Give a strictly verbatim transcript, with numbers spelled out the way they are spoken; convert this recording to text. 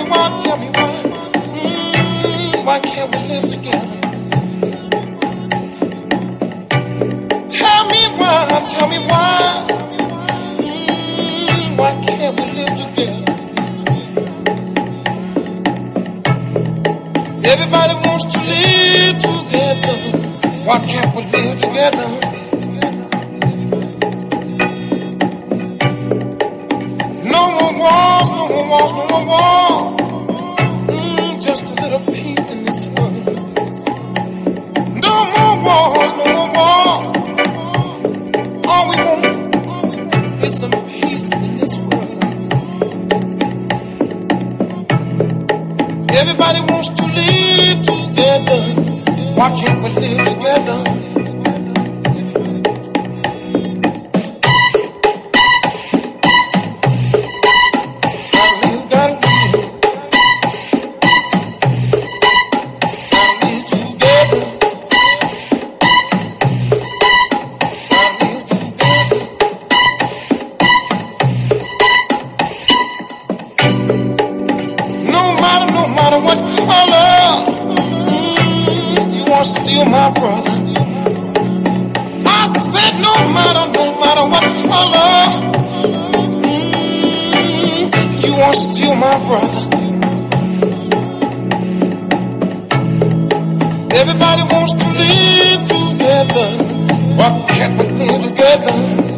me why, tell me why. Mm, why can't we live together? Tell me why, tell me why. Mm, why can't we live together? Everybody wants to live together. Why can't we live together? No more wars, no more wars, no more wars. Mm, just a little peace in this world. No more wars, no more wars. All we want is some peace in this world. Everybody wants to live together. Why can't we live together? Still my brother. I said no matter, no matter what color, mm, you are still my brother. Everybody wants to live together. Why can't we live together?